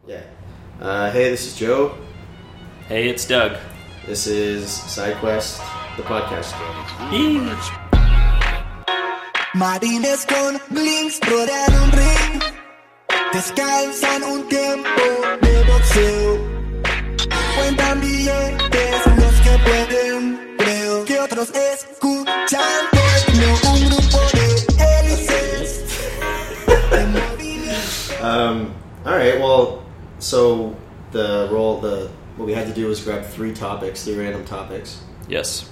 Yeah. Hey, this is Joe. Hey, it's Doug. This is SideQuest, the podcast. Marines con blinks rodean un ring, descansan un tiempo de boxeo. Cuentan billetes los que pueden, creo que otros escuchan no un grupo de hélices. Alright, well, so what we had to do was grab three random topics. Yes.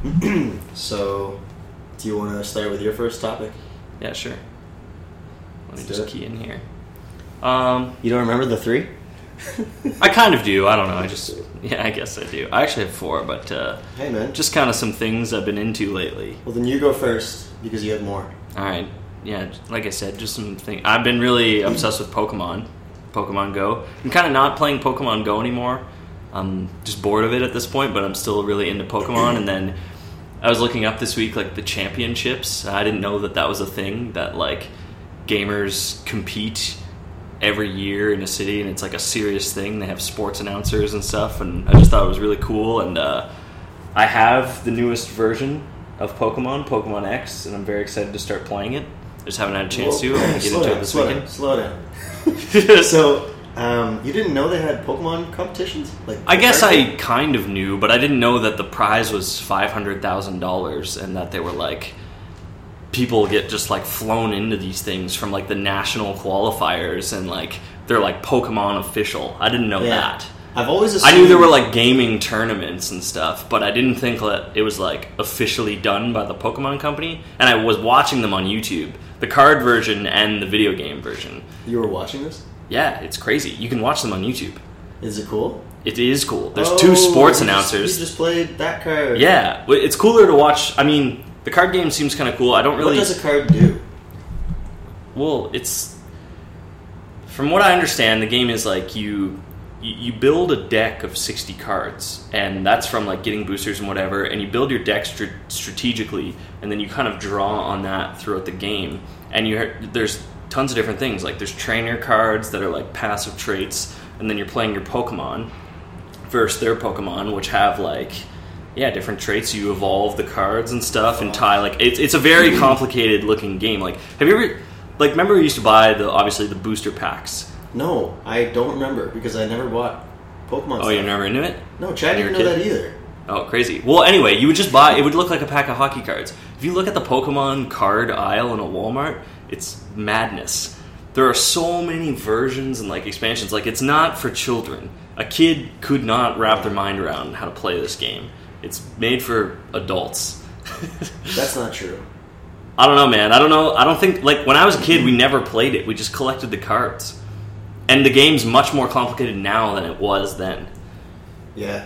So, do you want to start with your first topic? Yeah, sure. Let me Let's just do it. key in here. You don't remember the three? I kind of do. I don't know. I guess I do. I actually have four, but Hey, man. just kind of some things I've been into lately. Well, then you go first, because you have more. All right. Yeah, like I said, just some things. I've been really obsessed with Pokemon Go. I'm kind of not playing Pokemon Go anymore. I'm just bored of it at this point, but I'm still really into Pokemon. And then I was looking up this week, like, the championships. I didn't know that was a thing, that, like, gamers compete every year in a city, and it's, like, a serious thing. They have sports announcers and stuff, and I just thought it was really cool. And I have the newest version of Pokemon X, and I'm very excited to start playing it. Just haven't had a chance to. I'm going to get into it this weekend. Slow down. So, you didn't know they had Pokemon competitions? I guess I kind of knew, but I didn't know that the prize was $500,000 and that they were like, people get just like flown into these things from like the national qualifiers and like they're like Pokemon official. I didn't know that. I've always assumed... I knew there were like gaming tournaments and stuff, but I didn't think that it was like officially done by the Pokemon company. And I was watching them on YouTube, the card version and the video game version. You were watching this? Yeah, it's crazy. You can watch them on YouTube. Is it cool? It is cool. There's two sports announcers. You just played that card. Yeah, it's cooler to watch. I mean, the card game seems kind of cool. I don't really... What does a card do? Well, it's... From what I understand, the game is like you build a deck of 60 cards, and that's from like getting boosters and whatever, and you build your deck strategically, and then you kind of draw on that throughout the game. And there's tons of different things. Like there's trainer cards that are like passive traits, and then you're playing your Pokemon versus their Pokemon, which have like different traits. You evolve the cards and stuff and tie like it's a very complicated looking game. Like have you ever remember we used to buy obviously the booster packs? No, I don't remember because I never bought Pokemon stuff. Oh, you're never into it? No, Chad didn't know that either. Oh, crazy. Well, anyway, you would just buy... It would look like a pack of hockey cards. If you look at the Pokemon card aisle in a Walmart, it's madness. There are so many versions and, like, expansions. Like, it's not for children. A kid could not wrap their mind around how to play this game. It's made for adults. That's not true. I don't know, man. I don't know. I don't think... Like, when I was a kid, we never played it. We just collected the cards. And the game's much more complicated now than it was then. Yeah.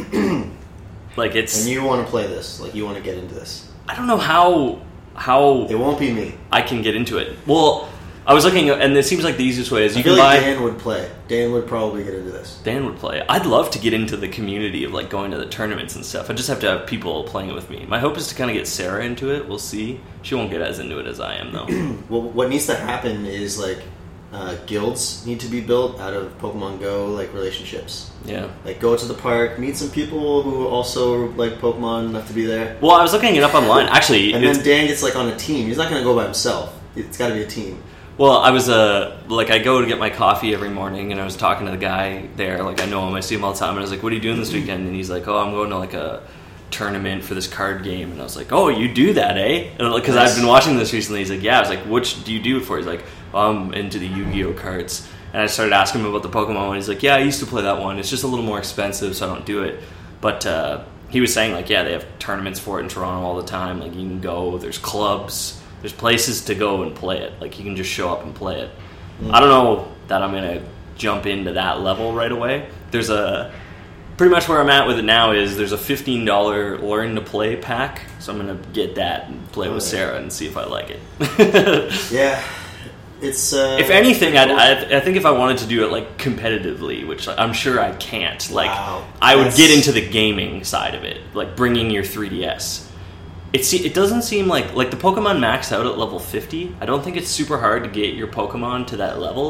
Like, it's... And you want to play this. Like, you want to get into this. I don't know how... It won't be me. I can get into it. Well, I was looking, and it seems like the easiest way is I you feel can like buy... Dan would play. Dan would probably get into this. Dan would play. I'd love to get into the community of, like, going to the tournaments and stuff. I just have to have people playing it with me. My hope is to kind of get Sarah into it. We'll see. She won't get as into it as I am, though. Well, what needs to happen is, like... guilds need to be built out of Pokemon Go, like, relationships. Yeah. Like, go to the park, meet some people who also like Pokemon enough to be there. Well, I was looking it up online, actually. And then Dan gets, like, on a team. He's not going to go by himself. It's got to be a team. Well, I was, I go to get my coffee every morning, and I was talking to the guy there. Like, I know him. I see him all the time. And I was like, what are you doing this weekend? And he's like, oh, I'm going to, like, a tournament for this card game. And I was like, oh, you do that, eh? Because I've been watching this recently. He's like, yeah. I was like, which do you do it for? He's like, I'm into the Yu-Gi-Oh cards. And I started asking him about the Pokemon one. He's like, yeah, I used to play that one. It's just a little more expensive, so I don't do it. But he was saying, like, yeah, they have tournaments for it in Toronto all the time. Like, you can go. There's clubs. There's places to go and play it. Like, you can just show up and play it. I don't know that I'm going to jump into that level right away. There's pretty much where I'm at with it now is there's a $15 learn to play pack. So I'm going to get that and play with Sarah and see if I like it. Yeah. It's if anything, I think if I wanted to do it like competitively, which I'm sure I can't, like I would get into the gaming side of it, like bringing your 3DS. It doesn't seem like the Pokemon max out at level 50. I don't think it's super hard to get your Pokemon to that level.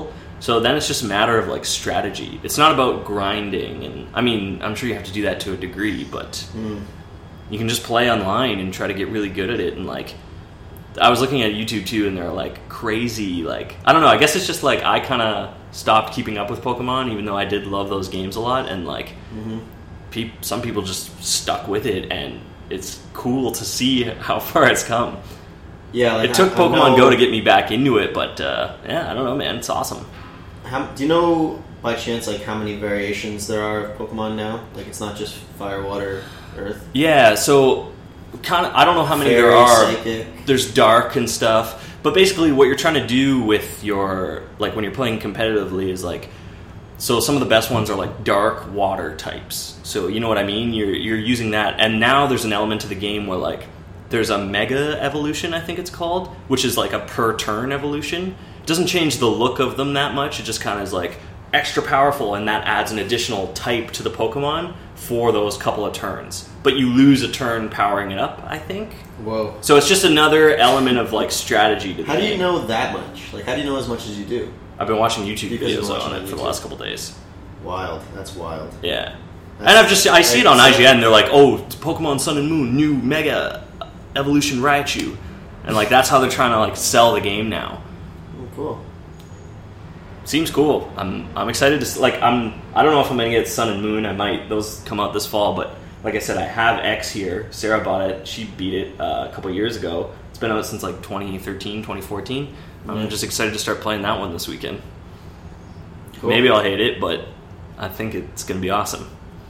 So then it's just a matter of like strategy. It's not about grinding, and I mean, I'm sure you have to do that to a degree, but you can just play online and try to get really good at it. And like, I was looking at YouTube too, and they're like crazy. Like, I don't know. I guess it's just like I kind of stopped keeping up with Pokemon, even though I did love those games a lot. And like, some people just stuck with it, and it's cool to see how far it's come. Yeah, like it took Pokemon Go to get me back into it, but yeah, I don't know, man. It's awesome. Do you know by chance like how many variations there are of Pokemon now? Like it's not just Fire, Water, Earth. Yeah, so kind of I don't know how many Fairy, there are. Psychic. There's Dark and stuff, but basically what you're trying to do with your like when you're playing competitively is like, so some of the best ones are like Dark, Water types. So you know what I mean? You're using that, and now there's an element to the game where like there's a Mega Evolution, I think it's called, which is like a per turn evolution. It doesn't change the look of them that much. It just kind of is like extra powerful, and that adds an additional type to the Pokemon for those couple of turns. But you lose a turn powering it up, I think. Whoa. So it's just another element of like strategy to the How do you game. know that much? Like how do you know as much as you do? I've been watching YouTube Because you're videos watching on it on for the YouTube. last couple days. Wild. That's wild. Yeah. And I see it on IGN. They're like, oh, it's Pokemon Sun and Moon, new Mega Evolution Raichu. And like that's how they're trying to like sell the game now. Oh, cool. Seems cool. I'm excited to like I don't know if I'm gonna get Sun and Moon. I might. Those come out this fall, but like I said, I have X here. Sarah bought it. She beat it a couple years ago. It's been out since like 2013, 2014. I'm just excited to start playing that one this weekend. Cool. Maybe I'll hate it, but I think it's gonna be awesome.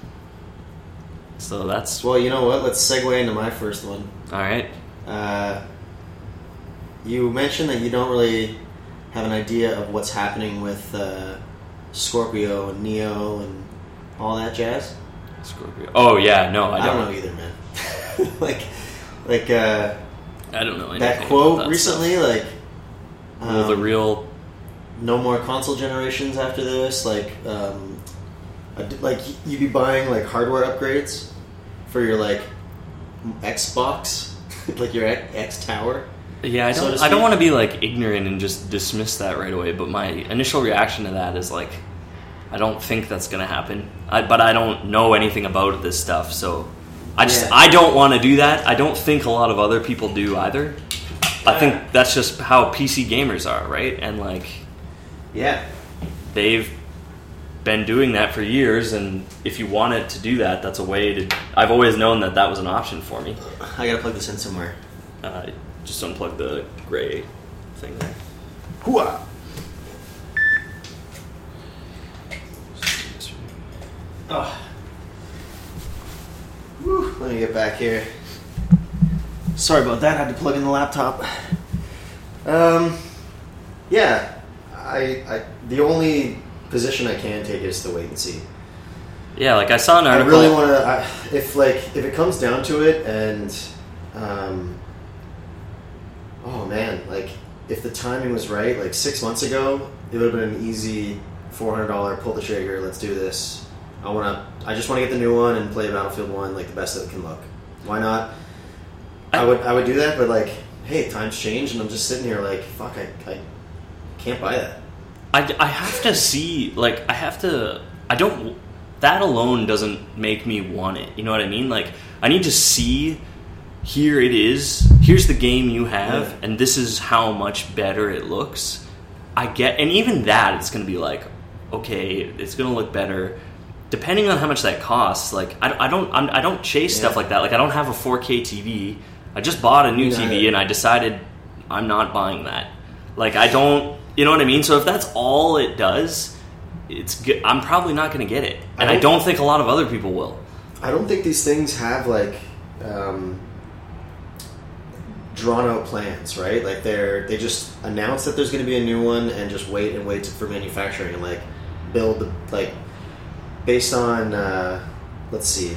So that's Well, you know what? Let's segue into my first one. all right. You mentioned that you don't really have an idea of what's happening with Scorpio and Neo and all that jazz. Scorpio. Oh yeah, no, I I don't. don't know either, man. like I don't know anything that about quote that recently, stuff. like Well, the real. no more console generations after this. Like you'd be buying like hardware upgrades for your like Xbox, like your X Tower. Yeah, so to I speak. don't want to be like ignorant and just dismiss that right away. But my initial reaction to that is like, I don't think that's gonna happen. But I don't know anything about this stuff, so I don't want to do that. I don't think a lot of other people do either. I think that's just how PC gamers are, right? And like, Yeah. they've been doing that for years, and if you wanted to do that, that's a way to. I've always known that was an option for me. I gotta plug this in somewhere. Just unplug the gray thing there. Hooah! Oh. Whew, let me get back here. Sorry about that. I had to plug in the laptop. Yeah. I the only position I can take is to wait and see. Yeah, like I saw an I article. really want to. If it comes down to it, and oh man, like if the timing was right, like 6 months ago, it would have been an easy $400 pull the trigger. Let's do this. I just want to get the new one and play Battlefield 1 like the best that it can look. Why not? I would do that, but like, hey, times change, and I'm just sitting here like, fuck, I can't buy that. I have to see, like, that alone doesn't make me want it. You know what I mean? Like, I need to see, here it is, here's the game you have, Yeah. and this is how much better it looks. And even that, it's going to be like, okay, it's going to look better. Depending on how much that costs, like, I don't chase stuff like that. Like, I don't have a 4K TV. I just bought a new TV, and I decided I'm not buying that. Like, I don't, you know what I mean? So if that's all it does, it's good. I'm probably not going to get it, and I don't think a lot of other people will. I don't think these things have like drawn out plans, right? Like they just announce that there's going to be a new one and just wait for manufacturing and like build like based on let's see,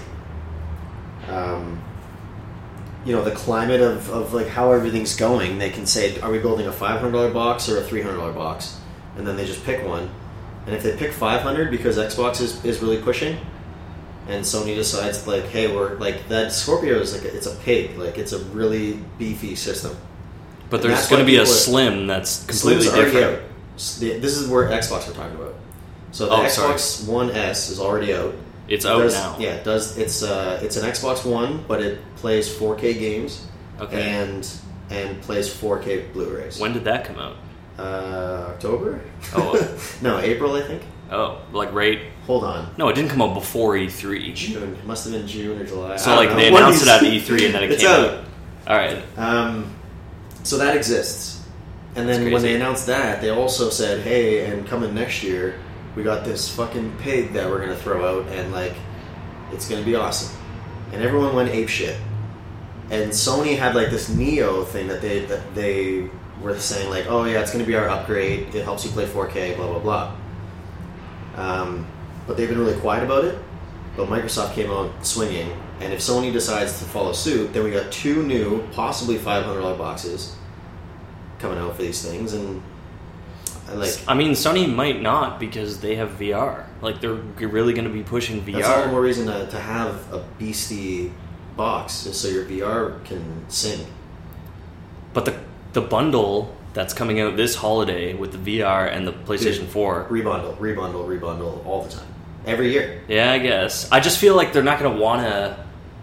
the climate of like how everything's going. They can say, are we building a $500 box or a $300 box? And then they just pick one. And if they pick 500 because Xbox is really pushing, and Sony decides like, hey, we're like that Scorpio is like it's a pig, like it's a really beefy system. But And there's that's going to why be a people Slim that's completely Slim's already different. out. This is where Xbox we're talking about. So the Xbox One S is already out. It's out now. Yeah, it does. It's an Xbox One, but it plays 4K games. Okay. And plays 4K Blu-rays. When did that come out? October? Oh. No, April, I think. Oh, like right... Hold on. No, it didn't come out before E3. June. It must have been June or July. So like they announced it at E3 and then it came out. Alright. So that exists. And then when they announced that, they also said, hey, and coming next year, we got this fucking pig that we're going to throw out, and like, it's going to be awesome. And everyone went apeshit. And Sony had like this Neo thing that they were saying like, oh yeah, it's going to be our upgrade. It helps you play 4K, blah, blah, blah. But they've been really quiet about it. But Microsoft came out swinging. And if Sony decides to follow suit, then we got 2 new, possibly $500 boxes coming out for these things. And I mean, Sony might not because they have VR. Like, they're really going to be pushing VR. That's all the more reason to have a beastie box, just so your VR can sync. But the bundle that's coming out this holiday with the VR and the PlayStation 4... Rebundle all the time. Every year. Yeah, I guess. I just feel like they're not going to want to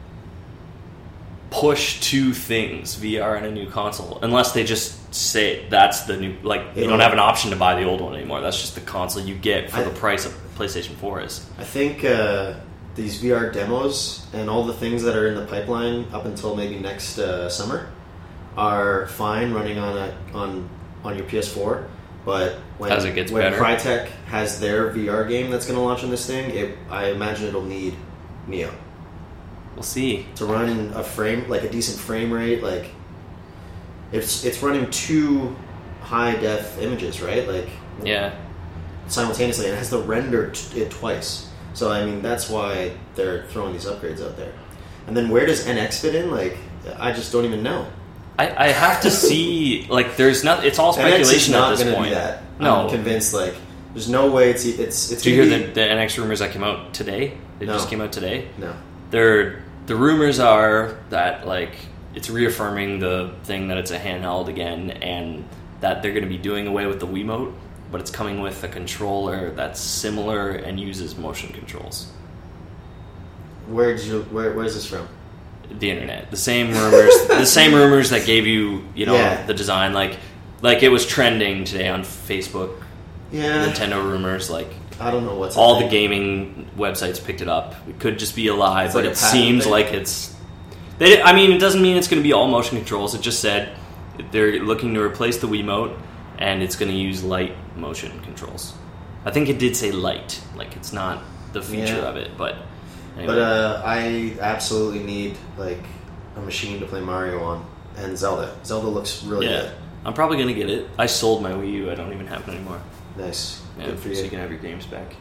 push 2 things, VR and a new console, unless they just say that's the new... Like, you don't have an option to buy the old one anymore. That's just the console you get for the price of PlayStation 4 is. I think these VR demos and all the things that are in the pipeline up until maybe next summer are fine running on your PS4, but when Crytek has their VR game that's going to launch on this thing, I imagine it'll need Neo. We'll see. To run a decent frame rate, like it's running 2 high def images, right? Like simultaneously, and it has to render it twice. So I mean, that's why they're throwing these upgrades out there. And then where does NX fit in? Like, I just don't even know. I have to see. Like, there's not. It's all speculation at this point. Do that. No, I'm convinced. Like, there's no way it's. Did you hear the NX rumors that came out today? It just came out today. No. The rumors are that like it's reaffirming the thing that it's a handheld again, and that they're going to be doing away with the Wiimote, but it's coming with a controller that's similar and uses motion controls. Where's this from? The internet. The same rumors. The same rumors that gave you the design. Like it was trending today on Facebook. Yeah. Nintendo rumors. Like, I don't know what's all the gaming websites picked it up. It could just be a lie, but it seems like it's. It doesn't mean it's going to be all motion controls. It just said they're looking to replace the Wiimote, and it's going to use light motion controls. I think it did say light. Like, it's not the feature of it, but. Anyway. But I absolutely need like a machine to play Mario on, and Zelda. Zelda looks really good. I'm probably gonna get it. I sold my Wii U. I don't even have it anymore. Nice. Yeah, good for you. So you can have your games back.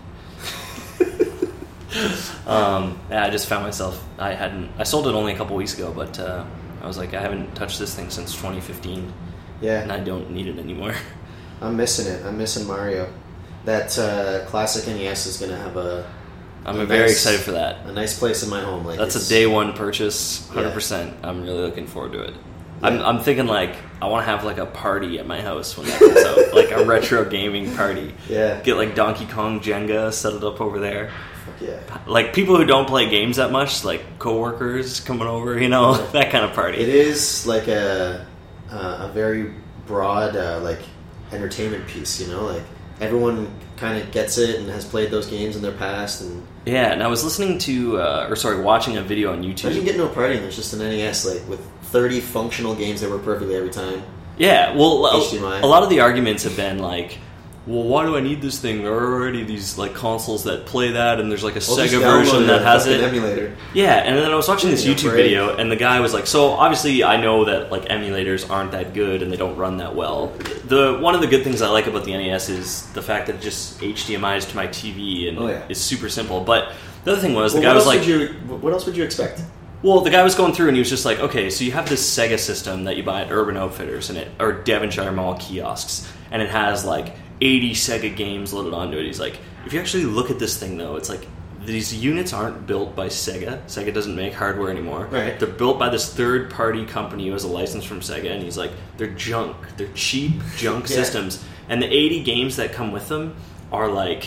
I just found myself. I sold it only a couple weeks ago, but I was like, I haven't touched this thing since 2015. Yeah. And I don't need it anymore. I'm missing it. I'm missing Mario. That classic NES is gonna have I'm very excited for that. A nice place in my home. Like, that's a day one purchase, 100%. Yeah. I'm really looking forward to it. Yeah. I'm thinking like I want to have like a party at my house when that comes out, like a retro gaming party. Yeah. Get like Donkey Kong Jenga, set it up over there. Fuck yeah. Like people who don't play games that much, like coworkers coming over, that kind of party. It is like a very broad like entertainment piece, like everyone kind of gets it and has played those games in their past. And and I was listening to watching a video on YouTube. Imagine getting to a party and there's just an NES like with 30 functional games that work perfectly every time. Yeah, well, HDMI. A lot of the arguments have been like, well, why do I need this thing? There are already these like consoles that play that, and there's like a Sega version that has it. Emulator. Yeah, and then I was watching this YouTube video, and the guy was like, so obviously I know that like emulators aren't that good and they don't run that well. One of the good things I like about the NES is the fact that it just HDMIs to my TV and it's super simple. But the other thing was, the guy was like, what else would you expect? Well, the guy was going through and he was just like, okay, so you have this Sega system that you buy at Urban Outfitters or Devonshire Mall kiosks, and it has like 80 Sega games loaded onto it. He's like, if you actually look at this thing though, it's like these units aren't built by Sega. Sega doesn't make hardware anymore. Right. They're built by this third-party company who has a license from Sega, and he's like, they're junk. They're cheap junk systems. And the 80 games that come with them are like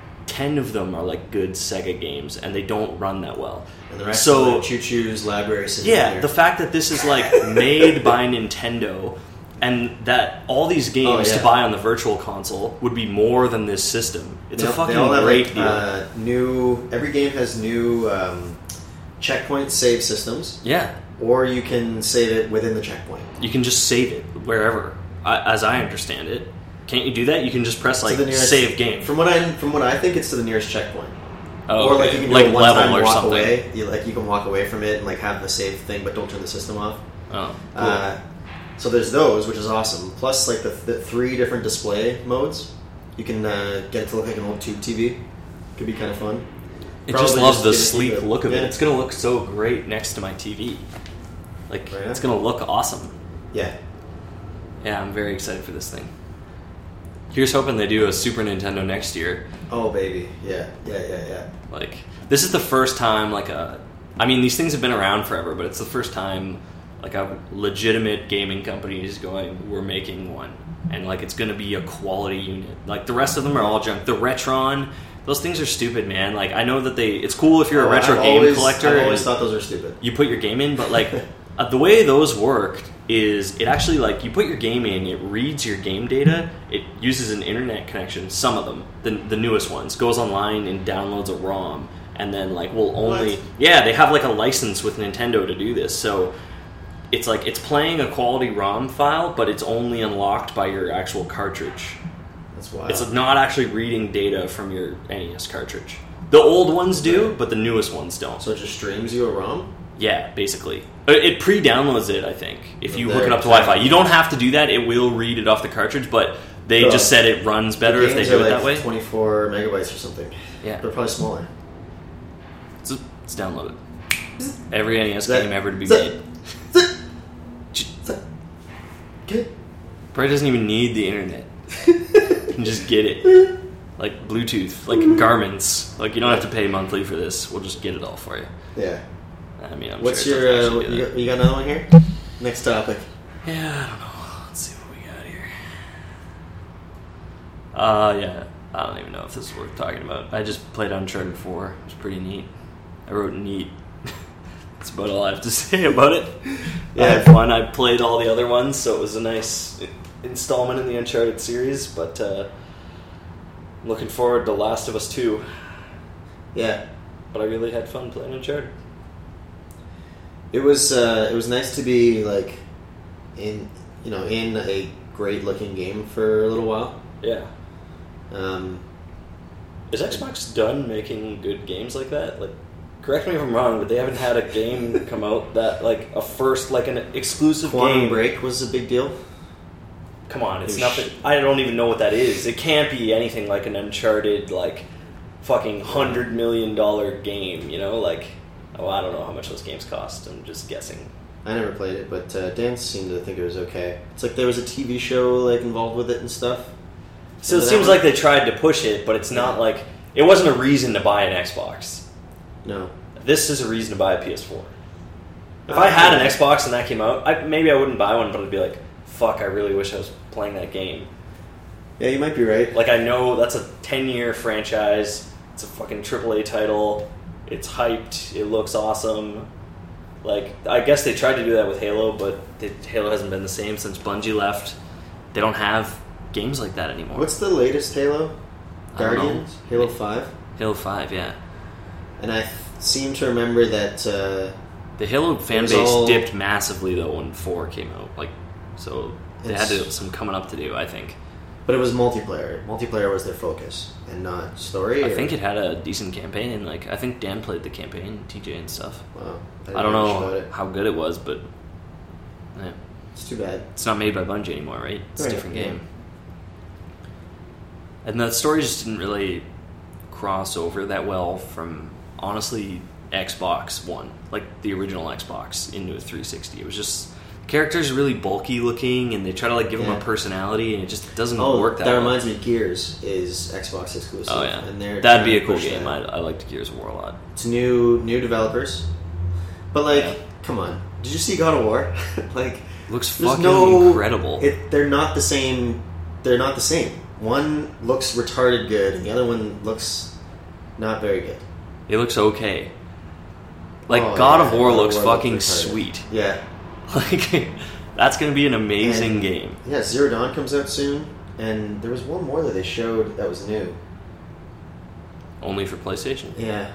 10 of them are like good Sega games, and they don't run that well. And the rest so of the Choo-Choo's library sitting yeah, there. the fact that this is like made by Nintendo, and that all these games to buy on the Virtual Console would be more than this system. It's a fucking great deal. Every game has new checkpoint save systems. Yeah. Or you can save it within the checkpoint. You can just save it wherever, as I understand it. Can't you do that? You can just press like nearest, save game. From what I think, it's to the nearest checkpoint. Oh, or like okay. you can Like do a level one-time or walk something. away. You can walk away from it and like have the save thing, but don't turn the system off. Oh, cool. So there's those, which is awesome. Plus, like the 3 different display modes. You can get it to look like an old tube TV. Could be kind of fun. It just loves the get it to sleek the- look of it. yeah. It's gonna look so great next to my TV. Like Right. it's gonna look awesome. Yeah. Yeah, I'm very excited for this thing. Here's hoping they do a Super Nintendo next year. Oh baby, yeah. Like, this is the first time, I mean, these things have been around forever, but it's the first time, like, a legitimate gaming company is going, we're making one. And, like, it's gonna be a quality unit. Like, the rest of them are all junk. The Retron, those things are stupid, man. Like, I know that it's cool if you're a retro game collector. I've always thought those are stupid. You put your game in, but, like, the way those work is it actually, like, you put your game in, it reads your game data, it uses an internet connection, some of them, the newest ones, goes online and downloads a ROM, and then, like, will only... What? Yeah, they have, like, a license with Nintendo to do this, so it's, like, it's playing a quality ROM file, but it's only unlocked by your actual cartridge. That's wild. It's not actually reading data from your NES cartridge. The old ones do, but the newest ones don't. So it just streams you a ROM? Yeah, basically. It pre-downloads it, I think, if you There, hook it up to exactly. Wi-Fi. You don't have to do that. It will read it off the cartridge, but they just said it runs better The if they games do are it like that way. 24 megabytes or something. Yeah. They're probably smaller. It's downloaded. Every NES That- game ever to be that- made. Okay. Probably doesn't even need the internet. You can just get it. Like Bluetooth, like Garmin's. Like, you don't have to pay monthly for this. We'll just get it all for you. Yeah. I mean, I'm What's sure your... it doesn't actually do that. you got another one here? Next topic. Yeah, I don't know. Let's see what we got here. Yeah. I don't even know if this is worth talking about. I just played Uncharted 4. It was pretty neat. I wrote neat. That's about all I have to say about it. Yeah. I had fun. I played all the other ones, so it was a nice installment in the Uncharted series, but looking forward to Last of Us 2. Yeah. But I really had fun playing Uncharted. It was nice to be like in a great looking game for a little while. Yeah. Is Xbox done making good games like that? Like, correct me if I'm wrong, but they haven't had a game come out that, like, a first, like, an exclusive Quantum game. Break was a big deal. Come on, it's It nothing. I don't even know what that is. It can't be anything like an Uncharted, like, fucking $100 million game, you know? Like, oh, I don't know how much those games cost. I'm just guessing. I never played it, but Dan seemed to think it was okay. It's like there was a TV show like involved with it and stuff. So it Remember that seems one? like they tried to push it, but it's not like... It wasn't a reason to buy an Xbox. No. This is a reason to buy a PS4. If I had an Xbox and that came out, maybe I wouldn't buy one, but I'd be like, fuck, I really wish I was playing that game. Yeah, you might be right. Like, I know that's a 10-year franchise. It's a fucking AAA title. It's hyped. It looks awesome. Like, I guess they tried to do that with Halo, but Halo hasn't been the same since Bungie left. They don't have games like that anymore. What's the latest Halo? I don't know. Guardians? Halo 5? Halo 5, yeah. And I seem to remember that The Halo fan was base all- dipped massively, though, when 4 came out. Like, so they had It's- some coming up to do, I think. but it was multiplayer. Multiplayer was their focus and not story. I or- think it had a decent campaign. Like, I think Dan played the campaign, TJ and stuff. Wow. I don't much about know it. how good it was, but yeah. It's too bad. It's not made by Bungie anymore, right? It's a Right, different yeah. game. And the story just didn't really cross over that well from, honestly, Xbox One, like the original Xbox, into a 360. It was just, characters are really bulky looking, and they try to like give them Yeah. a personality, and it just doesn't Oh, work that that well. reminds me. Gears is Xbox exclusive. Oh yeah, and they're that'd be trying a to cool push game. that. I liked Gears of War a lot. It's new developers, but like, Yeah. come on, did you see God of War? Like, Looks there's fucking no incredible. They're not the same they're not the same. One looks retarded good, and the other one looks not very good. It looks okay. Like, God of War looks fucking sweet. Yeah. Like, that's going to be an amazing game. Yeah, Zero Dawn comes out soon, and there was one more that they showed that was new. Only for PlayStation? Yeah.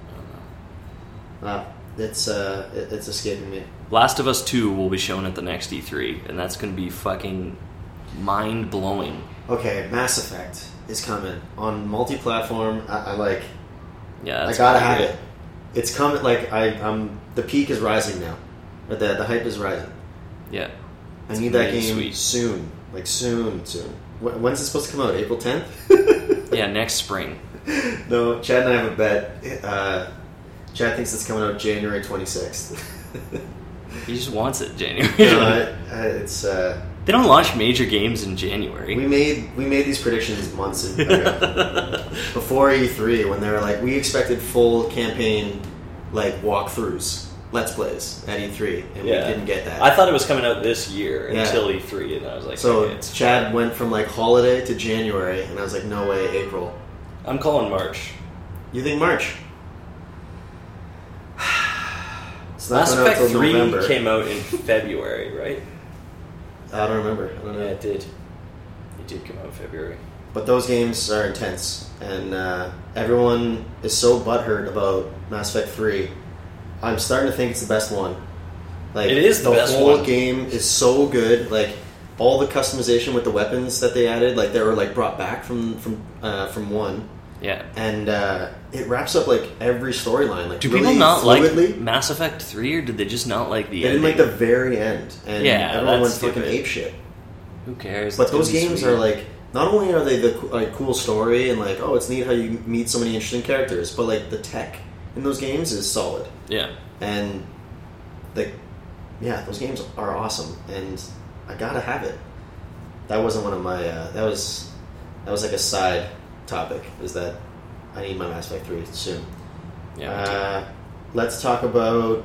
It's escaping me. Last of Us 2 will be shown at the next E3, and that's going to be fucking mind-blowing. Okay, Mass Effect is coming on multi-platform. I like. Yeah, I gotta have it. It's coming. Like I'm. The peak is rising now. Or the hype is rising. Yeah. I need that game soon. Like soon. When's it supposed to come out? April 10th? Yeah, next spring. No, Chad and I have a bet. Chad thinks it's coming out January 26th. He just wants it January. No, it's. They don't launch major games in January. We made these predictions months ago. Before E3, when they were like, we expected full campaign like walkthroughs, Let's Plays at E3, and we didn't get that. I thought it was coming out this year until E3, and I was like, so okay, Chad went from like holiday to January, and I was like, no way, April. I'm calling March. You think March? Mass Effect 3 came out in February, right? I don't remember. I don't know. Yeah, it did. It did come out in February. But those games are intense, and everyone is so butthurt about Mass Effect 3. I'm starting to think it's the best one. Like, it is the best one. The whole game is so good. Like, all the customization with the weapons that they added, like they were like brought back from 1. Yeah. And it wraps up like every storyline. Like, do really people not fluidly. like Mass Effect 3, or did they just not like the ending? They didn't like the very end, and yeah, everyone went fucking apeshit. Who cares? But those games are like, not only are they the like cool story and like, oh, it's neat how you meet so many interesting characters, but like the tech in those games is solid. Yeah. And like, yeah, those games are awesome, and I gotta have it. That wasn't one of my. That was like a side topic. Is that I need my Mass Effect 3 soon. Yeah. Let's talk about.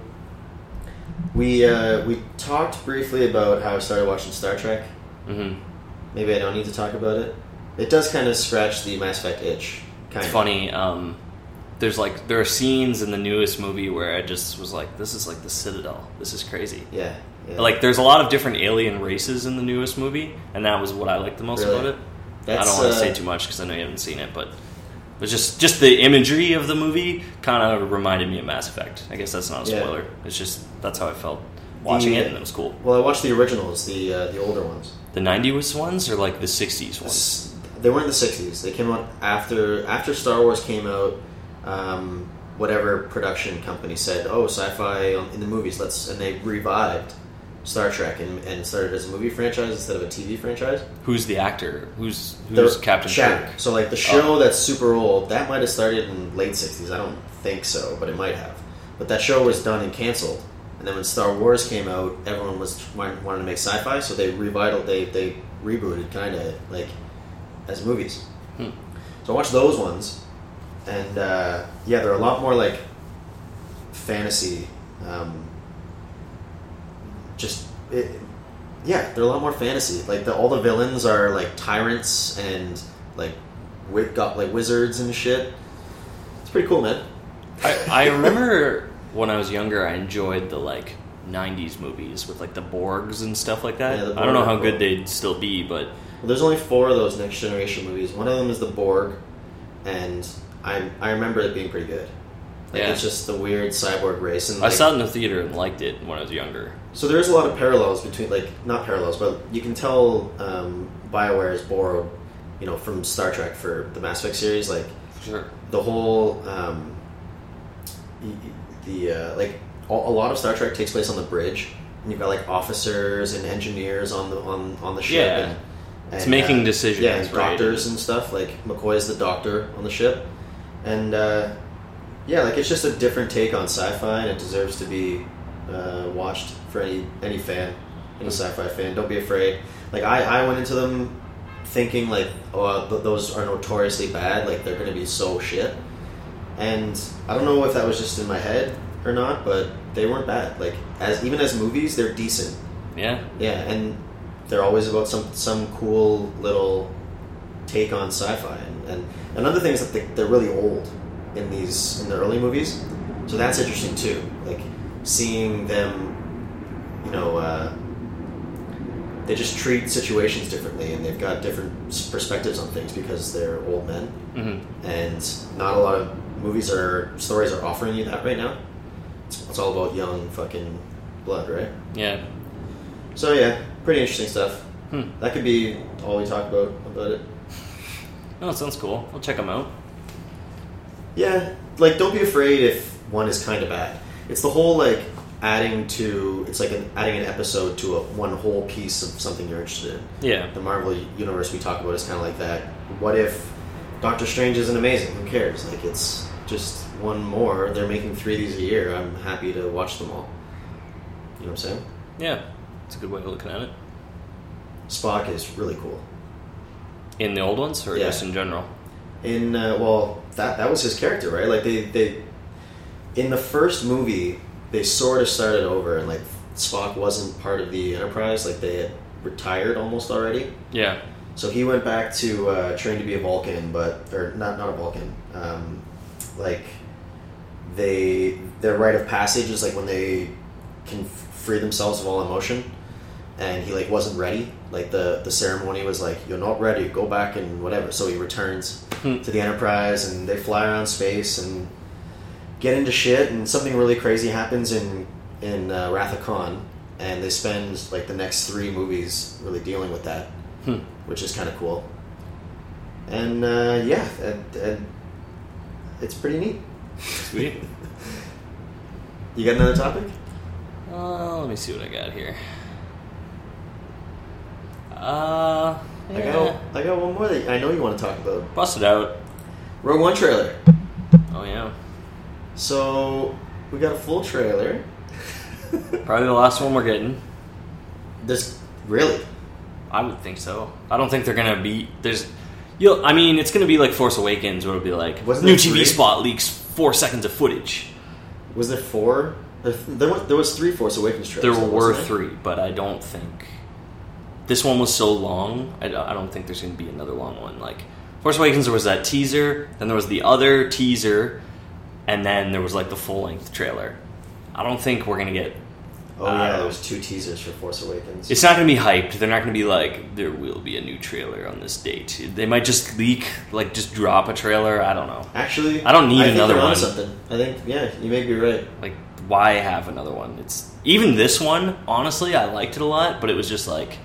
We talked briefly about how I started watching Star Trek. Mm-hmm. Maybe I don't need to talk about it. It does kind of scratch the Mass Effect itch. It's funny. There are scenes in the newest movie where I just was like, this is like the Citadel. This is crazy. Yeah. Like, there's a lot of different alien races in the newest movie, and that was what I liked the most about it. I don't want to say too much because I know you haven't seen it, but it was just the imagery of the movie kind of reminded me of Mass Effect. I guess that's not a spoiler. Yeah. It's just that's how I felt watching it, and it was cool. Well, I watched the originals, the older ones. The 90s ones or like the 60s ones? They weren't the 60s. They came out after Star Wars came out. Whatever production company said, "Oh, sci-fi in the movies, and they revived Star Trek and started as a movie franchise instead of a TV franchise. Who's the actor? Who's Captain Shatner? Kirk? So like the show that's super old, that might have started in late 60s. I don't think so, but it might have. But that show was done and canceled. And then when Star Wars came out, everyone wanted to make sci-fi, so they they rebooted kind of like as movies. So I watched those ones, and they're a lot more like fantasy. They're a lot more fantasy. Like all the villains are like tyrants and like got like wizards and shit. It's pretty cool, man. I remember when I was younger, I enjoyed the like 90s movies with like the Borgs and stuff like that. Yeah, I don't know how good they'd still be, but there's only 4 of those Next Generation movies. One of them is the Borg, and I remember it being pretty good. It's just the weird cyborg race. And I saw it in the theater and liked it when I was younger. So there's a lot of parallels between, not parallels, but you can tell BioWare is borrowed, from Star Trek for the Mass Effect series. Like, sure. The whole, a lot of Star Trek takes place on the bridge, and you've got like officers and engineers on the ship. Yeah. And it's making decisions. Yeah, and doctors and stuff. Like McCoy is the doctor on the ship, and it's just a different take on sci-fi, and it deserves to be watched for any fan, any sci-fi fan. Don't be afraid. Like I went into them thinking like, those are notoriously bad. Like they're going to be so shit, and I don't know if that was just in my head or not, but they weren't bad. Like even as movies, they're decent. Yeah. Yeah, and they're always about some cool little take on sci-fi. And another thing is that they're really old in the early movies, so that's interesting too. Like seeing them, you know, they just treat situations differently, and they've got different perspectives on things because they're old men. Mm-hmm. And not a lot of stories are offering you that right now. It's all about young fucking blood, right? Yeah. So yeah, pretty interesting stuff. That could be all we talk about it. Oh, it sounds cool. I'll check them out. Yeah, like don't be afraid if one is kind of bad. It's the whole like adding an episode to one whole piece of something you're interested in. Yeah. The Marvel universe we talk about is kind of like that. What if Doctor Strange isn't amazing? Who cares? Like it's just one more. They're making 3 of these a year. I'm happy to watch them all. You know what I'm saying? Yeah, it's a good way of looking at it. Spock is really cool. In the old ones, or just in general? In that was his character, right? Like they in the first movie they sort of started over, and like Spock wasn't part of the Enterprise. Like they had retired almost already. Yeah. So he went back to train to be a Vulcan, or not a Vulcan. Like their rite of passage is like when they can free themselves of all emotion, and he like wasn't ready. Like the ceremony was like, you're not ready, go back and whatever. So he returns to the Enterprise, and they fly around space and get into shit, and something really crazy happens in Wrath of Khan, and they spend like the next 3 movies really dealing with that, which is kind of cool. And and it's pretty neat. Sweet. You got another topic? Let me see what I got here. I got one more that I know you want to talk about. Bust it out. Rogue One trailer. Oh yeah. So we got a full trailer. Probably the last one we're getting. Really? I would think so. I don't think they're gonna be it's gonna be like Force Awakens, where it'll be like new TV spot leaks 4 seconds of footage. Was there 4? There was 3 Force Awakens trailers. There were 3, but I don't think this one was so long. I don't think there's gonna be another long one. Like Force Awakens, there was that teaser, then there was the other teaser, and then there was like the full length trailer. I don't think we're gonna get. Oh yeah, there was 2 teasers for Force Awakens. It's not going to be hyped. They're not going to be like, there will be a new trailer on this date. They might just leak, like just drop a trailer. I don't know. Actually, I don't need another one. Something. I think, yeah, you may be right. Like, why have another one? It's even this one. Honestly, I liked it a lot, but it was just like,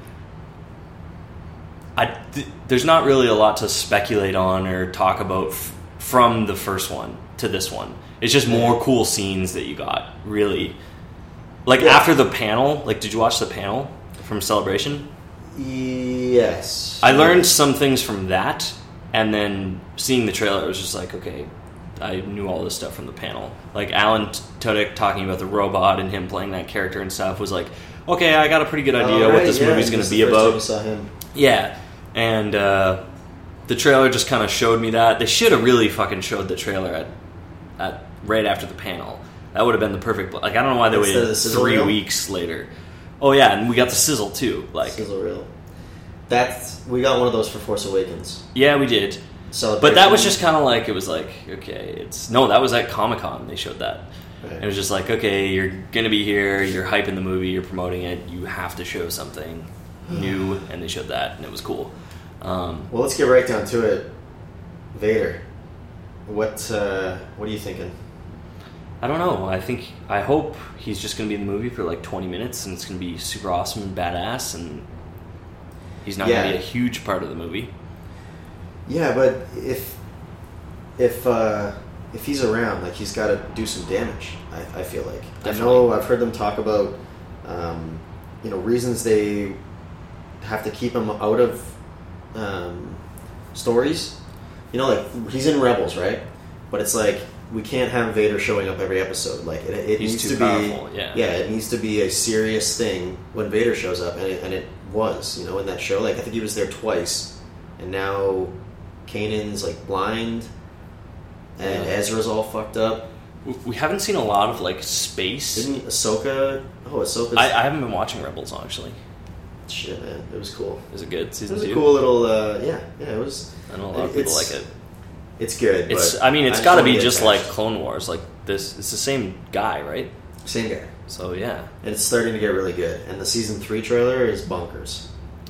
there's not really a lot to speculate on or talk about from the first one to this one. It's just more cool scenes that you got. Really. Like, after the panel, like, did you watch the panel from Celebration? Yes. I learned some things from that, and then seeing the trailer, it was just like, okay, I knew all this stuff from the panel. Like, Alan Tudyk talking about the robot and him playing that character and stuff was like, okay, I got a pretty good idea what this movie's going to be about. Saw him. Yeah, and the trailer just kind of showed me that. They should have really fucking showed the trailer at right after the panel. That would have been the perfect. Like, I don't know why they waited 3 weeks later. Oh yeah, and we got the sizzle too. Like sizzle reel. We got one of those for Force Awakens. Yeah, we did. But that was just kind of like, it was like, okay, that was at Comic-Con. They showed that. Right. It was just like, okay, you're gonna be here. You're hyping the movie. You're promoting it. You have to show something new, and they showed that, and it was cool. Well, let's get right down to it. Vader. What are you thinking? I don't know. I hope he's just going to be in the movie for like 20 minutes, and it's going to be super awesome and badass, and he's not going to be a huge part of the movie. Yeah, but if he's around, like, he's got to do some damage. I feel like. Definitely. I know I've heard them talk about reasons they have to keep him out of stories. Like, he's in Rebels, right? But it's like, we can't have Vader showing up every episode. Like, it needs to powerful, be, it needs to be a serious thing when Vader shows up, and it was, in that show. Like, I think he was there twice, and now Kanan's like blind, and Ezra's all fucked up. We haven't seen a lot of like space. Didn't Ahsoka? Oh, Ahsoka. I haven't been watching Rebels, actually. Shit, man, it was cool. Is it good? It Season was 2? a cool little, yeah, it was. I know a lot of people like it. It's good. It's. But I mean, it's just got to don't be get just like attached. Clone Wars. Like this, it's the same guy, right? Same guy. So yeah. And it's starting to get really good. And the season 3 trailer is bonkers.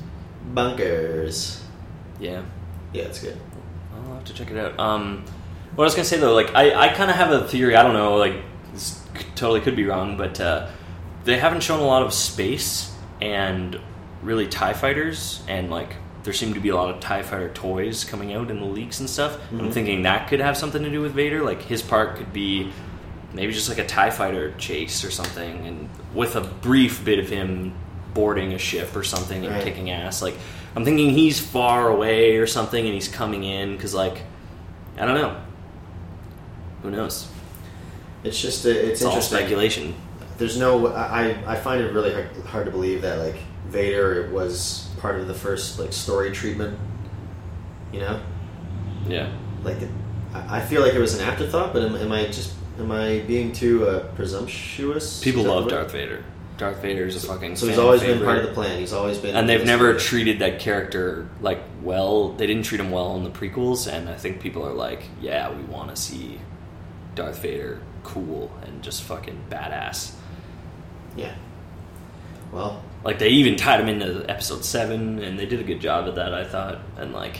Bonkers. Yeah. Yeah, it's good. I'll have to check it out. What I was gonna say though, like I kind of have a theory. I don't know, like this totally could be wrong, but they haven't shown a lot of space and really TIE fighters, and like there seem to be a lot of TIE fighter toys coming out in the leaks and stuff. Mm-hmm. I'm thinking that could have something to do with Vader. Like his part could be maybe just like a TIE fighter chase or something, and with a brief bit of him boarding a ship or something and Right. kicking ass. Like I'm thinking he's far away or something, and he's coming in because like I don't know. Who knows? It's just, it's It's all interesting. speculation. There's no, I find it really hard to believe that, like, Vader was part of the first, like, story treatment, you know? Yeah. Like, I feel like it was an afterthought, but am I being too presumptuous? People Is that love the word? Darth Vader. Darth Vader's a fucking So he's fan always favorite. been part of the plan. He's always been... And they've in never this treated that character, like, well. They didn't treat him well in the prequels, and I think people are like, yeah, we want to see Darth Vader cool and just fucking badass. Yeah. Well, Like, they even tied him into Episode 7, and they did a good job at that, I thought. And, like,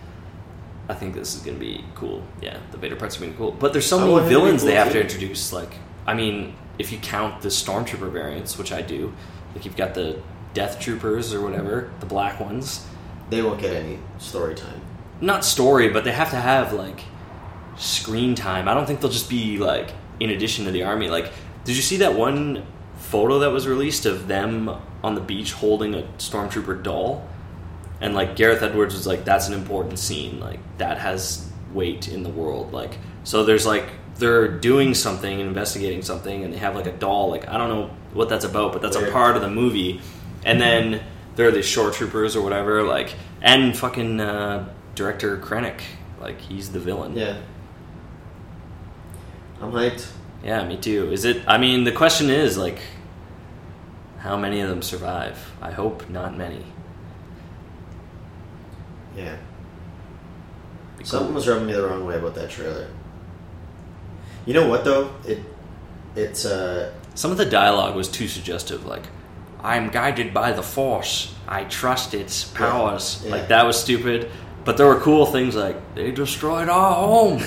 I think this is going to be cool. Yeah, the Vader part's going to be cool. But there's so I many want him to be villains cool, they have too. to introduce. Like, I mean, if you count the Stormtrooper variants, which I do, like, you've got the Death Troopers or whatever, the black ones. they won't get any story time. Not story, but they have to have, like, screen time. I don't think they'll just be, like, in addition to the army. Like, did you see that one photo that was released of them on the beach holding a Stormtrooper doll? And, like, Gareth Edwards was like, that's an important scene. Like, that has weight in the world. Like, so there's, like, they're doing something and investigating something, and they have, like, a doll. Like, I don't know what that's about, but that's Weird. a part of the movie. And then there are the shore troopers or whatever, like, and fucking director Krennic. Like, he's the villain. Yeah. I'm hyped. Yeah, me too. Is it? I mean, the question is, like, how many of them survive? I hope not many. Yeah. Be Something cool. was rubbing me the wrong way about that trailer. You know what, though? It's Some of the dialogue was too suggestive. Like, I'm guided by the Force. I trust its powers. Yeah. Like, that was stupid. But there were cool things like, they destroyed our home.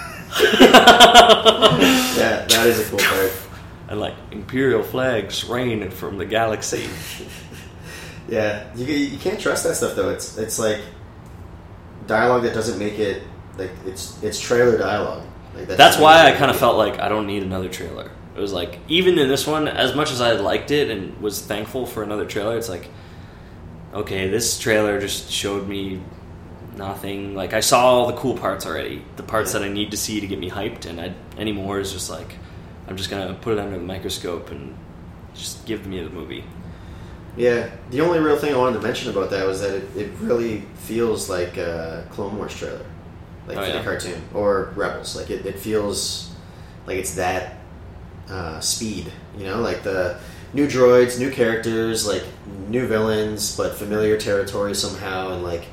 yeah, that is a cool part. And, like, Imperial flags rain from the galaxy. Yeah, you can't trust that stuff though. It's like dialogue that doesn't make it like it's trailer dialogue. Like That's why I kind of felt like I don't need another trailer. It was like, even in this one, as much as I liked it and was thankful for another trailer, it's like, okay, this trailer just showed me nothing. Like, I saw all the cool parts already, the parts that I need to see to get me hyped, and any more is just like, I'm just gonna put it under the microscope and just give me the movie. Yeah, the only real thing I wanted to mention about that was that it really feels like a Clone Wars trailer, like for the cartoon or Rebels. Like it feels like it's that speed, you know, like the new droids, new characters, like new villains, but familiar territory somehow, and like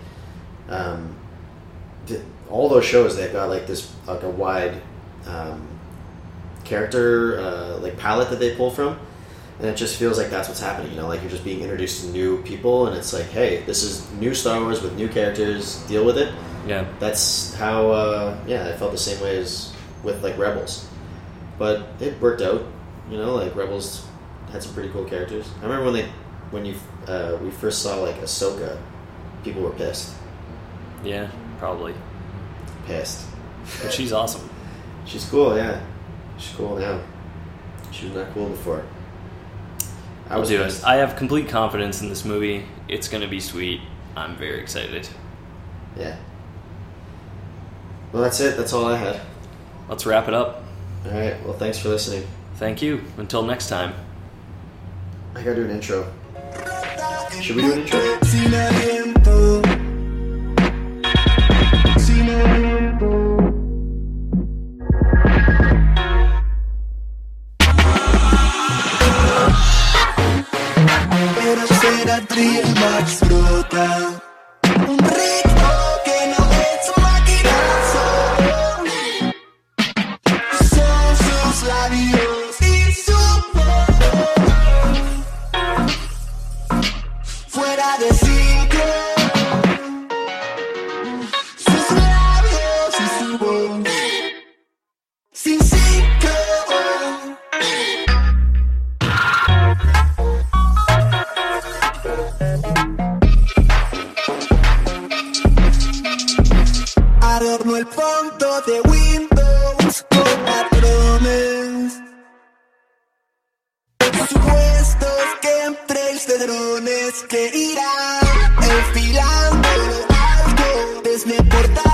all those shows they've got like this like a wide character like palette that they pull from. And it just feels like that's what's happening, you know, like you're just being introduced to new people, and it's like, hey, this is new Star Wars with new characters, deal with it. Yeah. That's how, I felt the same way as with, like, Rebels. But it worked out, you know, like, Rebels had some pretty cool characters. I remember when we first saw, like, Ahsoka, people were pissed. Yeah, probably. Pissed. But she's awesome. She's cool, yeah. She's cool now. She was not cool before. I was pissed. I have complete confidence in this movie. It's going to be sweet. I'm very excited. Yeah. Well, that's it. That's all I had. Let's wrap it up. All right. Well, thanks for listening. Thank you. Until next time. I gotta do an intro. Should we do an intro? Sin aliento. Sin aliento. Pero será triste. explota. Un ritmo que no es maquinazo. Son sus labios y su voz. Fuera de cinco. Sus labios y su voz. Sin cinco. Adorno el fondo de Windows con patrones. Supuestos gameplays de drones que irán enfilando algo desde portal.